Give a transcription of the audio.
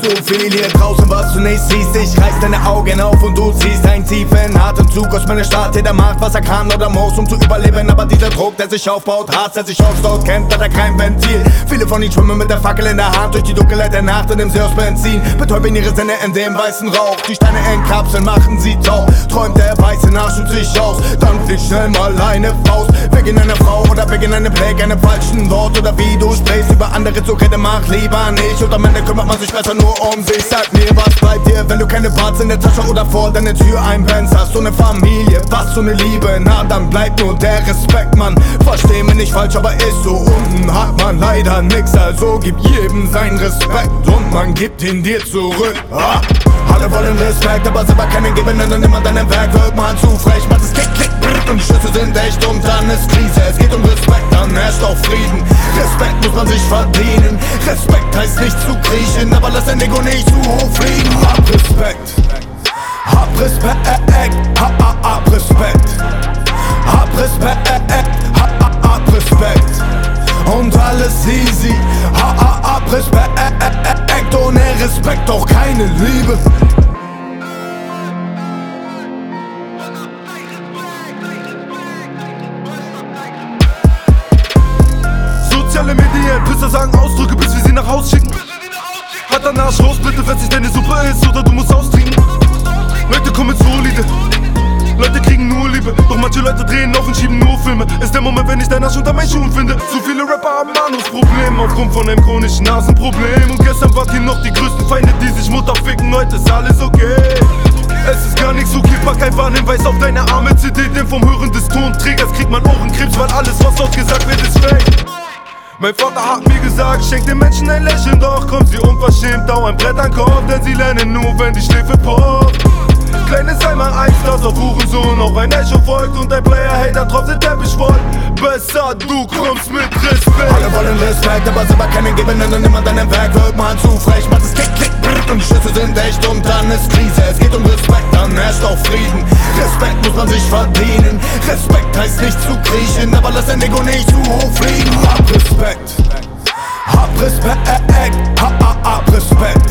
zu viel hier draußen, was du nicht siehst. Ich reiß deine Augen auf und du ziehst einen tiefen Atemzug aus meiner Stadt. Jeder macht, was er kann oder muss, um zu überleben. Aber dieser Druck, der sich aufbaut, Hass, der sich aufstaut, kennt leider kein Ventil. Viele von ihnen schwimmen mit der Fackel in der Hand durch die Dunkelheit der Nacht in dem See aus Benzin. Betäuben ihre Sinne in dem weißen Rauch. Die Steine entkapseln, machen sie taub. Träumt der weiße Nachschub sich aus, dann fliegt schnell mal eine Faust. Wegen einer Frau oder wegen einem Blick, einem falschen Wort oder wie du sprichst. Über andere zu reden, mach lieber nicht. Und am Ende kümmert man sich besser nur um sich. Sag mir, was bleibt dir, wenn du keine Parts in der Tasche oder vor deiner Tür einpennst? Hast du eine Familie, was so eine Liebe? Na, dann bleibt nur der Respekt, Mann. Versteh mich nicht falsch, aber ist so. Unten hat man leider nix, also gib jedem seinen Respekt und man gibt ihn dir zurück. Alle wollen Respekt, aber selber keinen geben, denn immer deinem Werk wird man zu frech. Macht es Klick, Klick, brrrt und die Schüsse sind echt und dann ist Krise. Es geht um Respekt, dann herrscht auch Frieden. Respekt muss man sich verdienen. Respekt heißt nicht zu kriechen, aber lass dein Ego nicht zu hoch fliegen. Hab Respekt, hab Respekt, hab Respekt, hab Respekt, hab Respekt. Und alles easy, hab Respekt. Ohne Respekt auch keine Liebe. Soziale Medien, Pisser sagen Ausdrücke, bis wir sie nach Haus schicken. Hat dein Arsch raus, bitte, wenn sich deine Suppe ist oder du musst austrinken. Leute kommen solide, Leute kriegen nur Liebe. Doch manche Leute drehen auf und schieben nur Filme. Ist der Moment, wenn ich deinen Arsch unter meinen Schuhen finde. Zu viele Rapper haben Anusproblem aufgrund von einem chronischen Nasenproblem. Und gestern wart ihr noch die größten Feinde, die sich Mutter ficken. Heute ist alles okay. Es ist gar nichts okay, pack ein Warnhinweis auf deine arme CD. Denn vom Hören des Tonträgers kriegt man Ohrenkrebs, weil alles, was dort gesagt wird, ist fake. Mein Vater hat mir gesagt, schenk den Menschen ein Lächeln, doch kommt sie unverschämt auf ein Brett an Kopf, denn sie lernen nur, wenn die Schläfe poppt. Kleines einmal Eis, das auf Hurensohn auf ein Echo folgt und ein Player-Hater drauf den Teppich voll. Besser, du kommst mit Respekt. Alle wollen Respekt, aber selber keinen geben, denn immer deinem Werk wird man zu frech. Macht es Klick, Klick, brrrt und die Schüsse sind echt und dann ist Krise. Es geht um Respekt, dann herrscht auch Frieden. Respekt muss man sich verdienen. Respekt heißt nicht zu kriechen, aber lass dein Ego nicht zu hoch fliegen. Hab Respekt, hab Respekt, hab Respekt.